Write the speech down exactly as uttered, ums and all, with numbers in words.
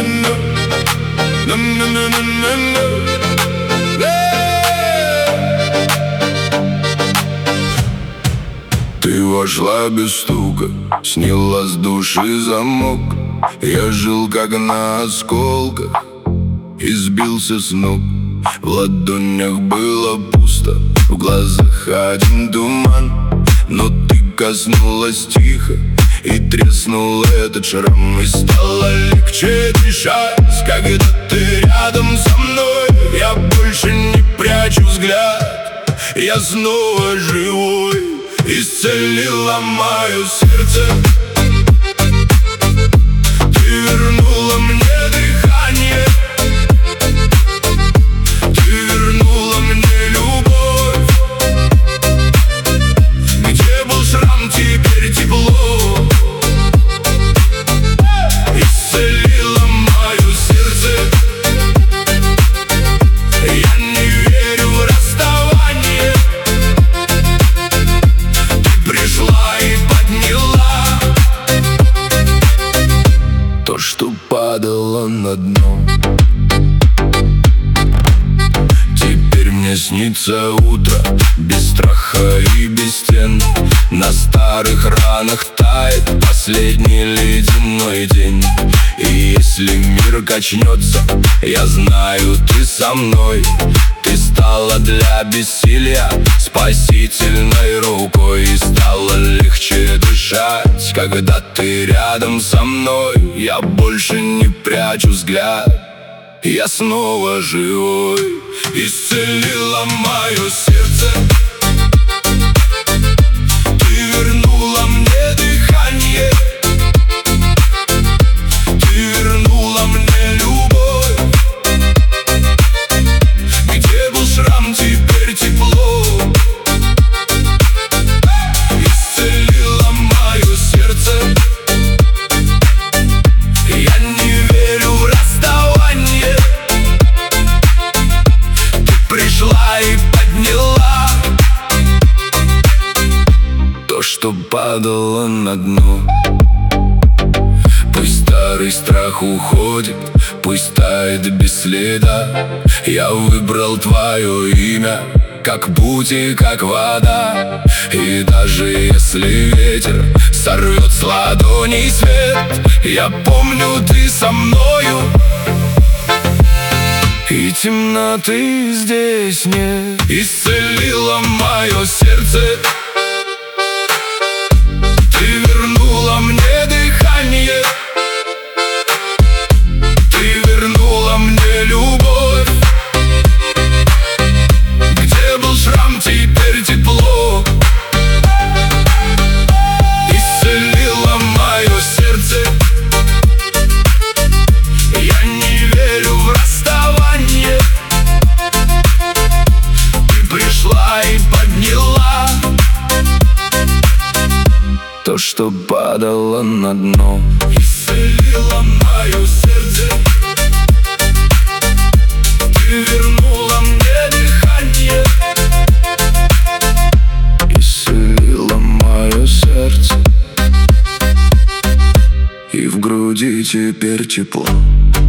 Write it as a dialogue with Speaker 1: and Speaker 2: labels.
Speaker 1: Ты вошла без стука, сняла с души замок. Я жил как на осколках и сбился с ног. В ладонях было пусто, в глазах один туман. Но ты коснулась тихо, и треснул этот шрам. И стало легче дышать, когда ты рядом со мной. Я больше не прячу взгляд, я снова живой. Исцелила мое сердце, ты вернула мне дыхание, ты вернула мне любовь. Где был шрам, теперь тепло. Исцелила мое сердце, я не верю в расставание. Пришла и подняла то, что падало на дно. Теперь мне снится утро без страха и без стен. На старых ранах тает последний ледяной день. И если мир качнется, я знаю, ты со мной. Ты стала для бессилия спасительной рукой. И стало легче дышать, когда ты рядом со мной. Я больше не прячу взгляд, я снова живой. Исцелила мое сердце, ты вернула мне дыхание, ты вернула мне любовь. Где был шрам, теперь тепло. Исцелила мое сердце, я не верю в расставание. Ты пришла и подняла то, что падало на дно. Пусть старый страх уходит, пусть тает без следа. Я выбрал твое имя, как путь и как вода. И даже если ветер сорвет с ладоней свет, я помню, ты со мною, и темноты здесь нет. Исцелила мое сердце, ты вернула мне дыхание, ты вернула мне любовь. Где был шрам, теперь тепло. Исцелила мое сердце, я не верю в расставание. Ты пришла и подняла то, что падало на дно. Исцелила мое сердце, ты вернула мне дыхание. Исцелила мое сердце, и в груди теперь тепло.